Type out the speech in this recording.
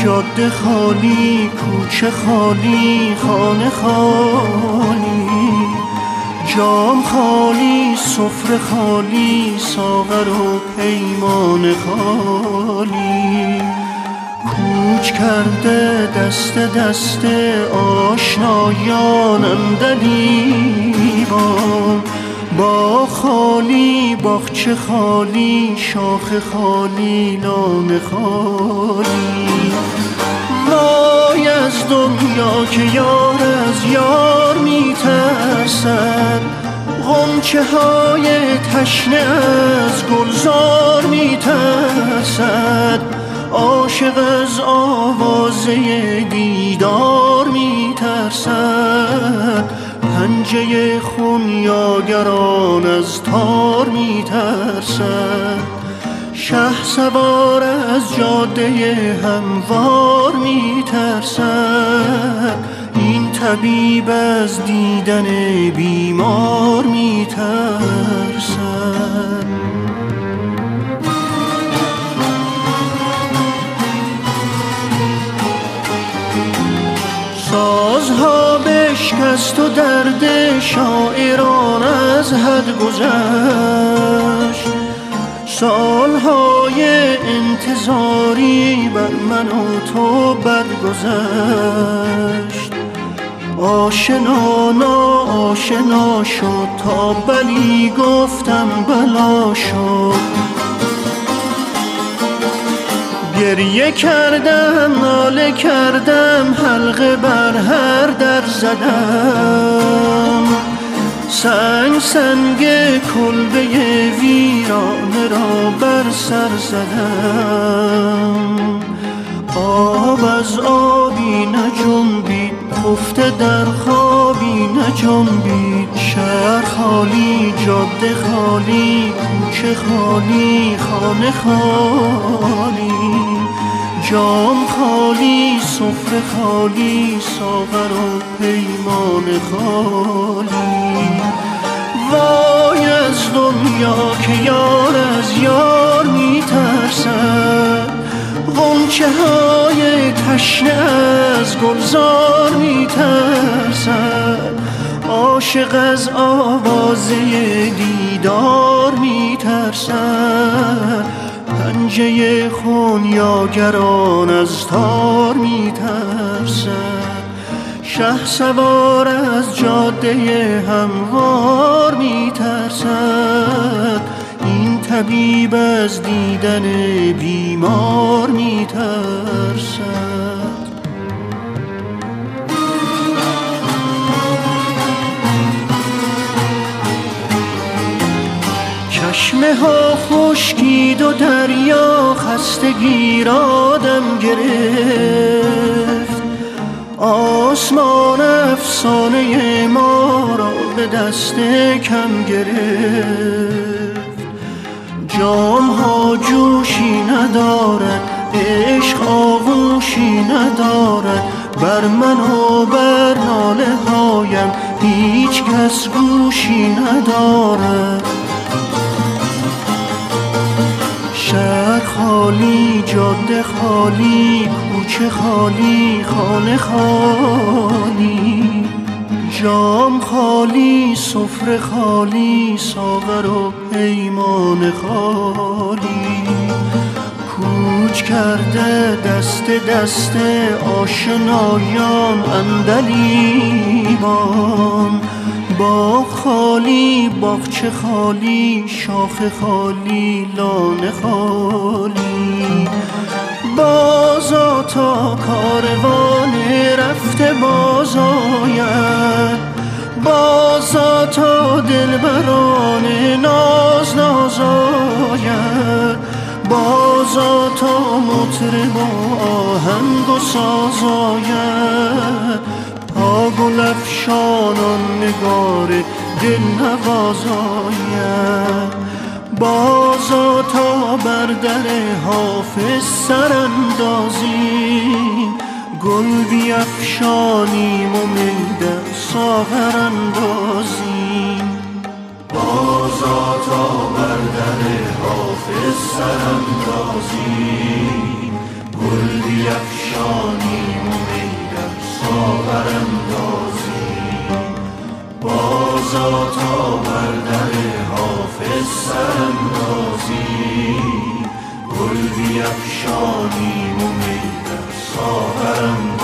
جاده خالی، کوچه خالی، خانه خالی، جام خالی، سفره خالی، ساغر و پیمان خالی. کوچ کرده دست دست آشنایان عندلیبان، باغ خالی، باغچه خالی، شاخ خالی، لانه خالی. وای از دنیا که یار از یار میترسد، غنچه های تشنه از گلزار میترسد، عاشق از آوازه دیدار میترسد، پنجه خونیاگران از تار میترسد، شهسوار از جاده هموار میترسد، این طبیب از دیدن بیمار میترسد. سازها بشکست و درد شاعران از حد گذشت، سالهای انتظاری بر من و تو بد گذشت. آشنا ناآشنا شد تا بلی گفتم بلا شد، گریه کردم ناله کردم حلقه بر هر در زدم، سنگ سنگ کلبه ویرانه را بر سر زدم. آب از آبی نجنبید، خفته در خوابی نجنبید، شهر خالی، جاده خالی، کوچه خالی، خانه خالی، جام خالی، سفره خالی، ساغر و پیمان خالی. وای از دنیا که یار از یار میترسد، غنچه های تشنه از گلزار میترسد، عاشق از آوازه دیدار میترسد، پنجه خونیاگران از تار میترسد، شهسوار از جاده هموار میترسد، این طبیب از دیدن بیمار میترسد. چشمه ها خشکید و دریا خستگی را دم گرفت، آسمان افسانه ما را به دست کم گرفت. جام ها جوشی ندارد، عشق آغوشی ندارد، بر من و بر ناله هایم هیچ کس گوشی ندارد. شهر خالی، جاده خالی، کوچه خالی، خانه خالی، جام خالی، سفره خالی، ساغر و پیمان خالی. کوچ کرده دست دست آشنایان عندلیبان، باغ خالی، باغچه خالی، شاخ خالی، لانه خالی. بازا تا کاروان رفته باز آید، بازا تا دلبران ناز ناز آید، بازا تا مطرب و آهنگ و ساز آید، تا گل افشانان نگار دل نواز آید، بازا تا بر در حافظ سر اندازیم، گل بیفشانیم و می در ساغر اندازیم. بازا تا بر در حافظ سر اندازیم، گل بیفشانیم بیفشانیم و می در ساغر اندازیم. بازا تا بر در حافظ سراندازیم، گل بیفشانیم و می در ساغر اندازیم.